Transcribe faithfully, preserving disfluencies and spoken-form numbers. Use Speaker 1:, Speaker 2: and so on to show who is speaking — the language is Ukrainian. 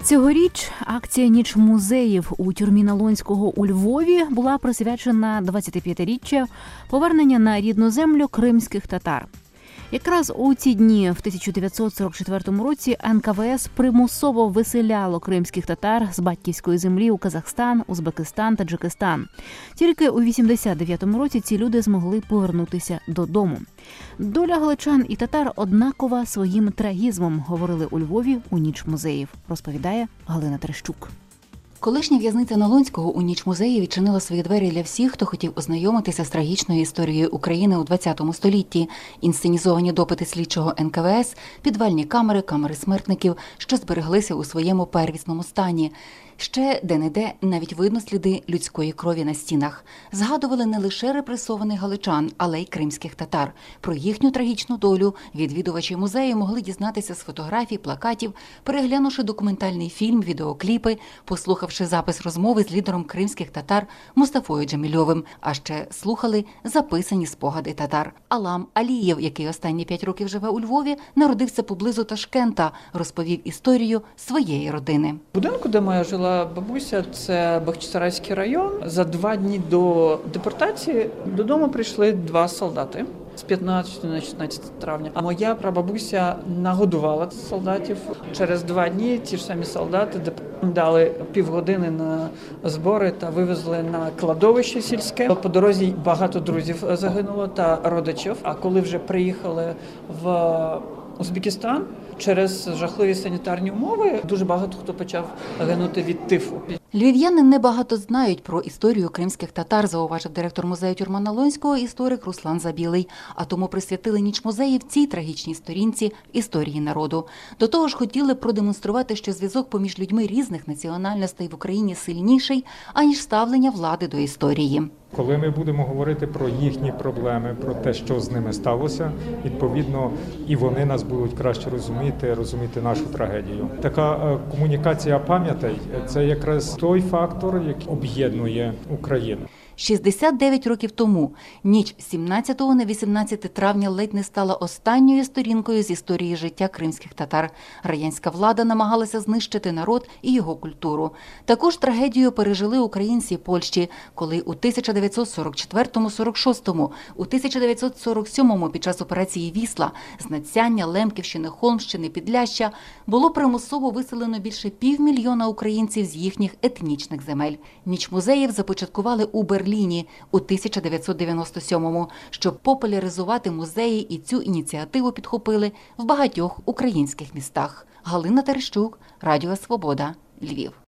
Speaker 1: Цьогоріч акція «Ніч музеїв» у тюрмі Налонського у Львові була присвячена двадцятип'ятиріччю повернення на рідну землю кримських татар. Якраз у ці дні в тисяча дев'ятсот сорок четвертому році ен ка ве ес примусово виселяло кримських татар з батьківської землі у Казахстан, Узбекистан, Таджикистан. Тільки у вісімдесят дев'ятому році ці люди змогли повернутися додому. Доля галичан і татар однакова своїм трагізмом, говорили у Львові у «Ніч музеїв», розповідає Галина Терещук.
Speaker 2: Колишня в'язниця Налонського у «Ніч музеїв» відчинила свої двері для всіх, хто хотів ознайомитися з трагічною історією України у ХХ столітті. Інсценізовані допити слідчого ен ка ве ес, підвальні камери, камери смертників, що збереглися у своєму первісному стані. Ще де-не-де навіть видно сліди людської крові на стінах. Згадували не лише репресованих галичан, але й кримських татар. Про їхню трагічну долю відвідувачі музею могли дізнатися з фотографій, плакатів, переглянувши документальний фільм, відеокліпи, послухавши запис розмови з лідером кримських татар Мустафою Джемільовим, а ще слухали записані спогади татар. Алам Алієв, який останні п'ять років живе у Львові, народився поблизу Ташкента, розповів історію своєї родини.
Speaker 3: В будинку, де моя жила бабуся, це Бахчисарайський район. За два дні до депортації додому прийшли два солдати з п'ятнадцятого на шістнадцяте травня. А моя прабабуся нагодувала солдатів. Через два дні ті ж самі солдати дали півгодини на збори та вивезли на кладовище сільське. По дорозі багато друзів загинуло та родичів. А коли вже приїхали в Узбекистан, через жахливі санітарні умови дуже багато хто почав гинути від тифу.
Speaker 2: Львів'яни небагато знають про історію кримських татар, зауважив директор музею тюрма Налонського, історик Руслан Забілий. А тому присвятили «Ніч музеїв» цій трагічній сторінці в історії народу. До того ж хотіли продемонструвати, що зв'язок поміж людьми різних національностей в Україні сильніший, аніж ставлення влади до історії.
Speaker 4: Коли ми будемо говорити про їхні проблеми, про те, що з ними сталося, відповідно, і вони нас будуть краще розуміти, розуміти нашу трагедію. Така комунікація пам'ятей – це якраз той фактор, який об'єднує Україну.
Speaker 2: шістдесят дев'ять років тому ніч з сімнадцятого на вісімнадцяте травня ледь не стала останньою сторінкою з історії життя кримських татар. Радянська влада намагалася знищити народ і його культуру. Таку ж трагедію пережили українці Польщі, коли у тисяча дев'ятсот сорок четвертому - сорок шостому, у тисяча дев'ятсот сорок сьомому під час операції «Вісла» з Надсяння, Лемківщини, Холмщини, Підляшшя було примусово виселено більше півмільйона українців з їхніх етнічних земель. «Ніч музеїв» започаткували у Берліні у тисяча дев'ятсот дев'яносто сьомому. Щоб популяризувати музеї, і цю ініціативу підхопили в багатьох українських містах. Галина Терещук, Радіо Свобода, Львів.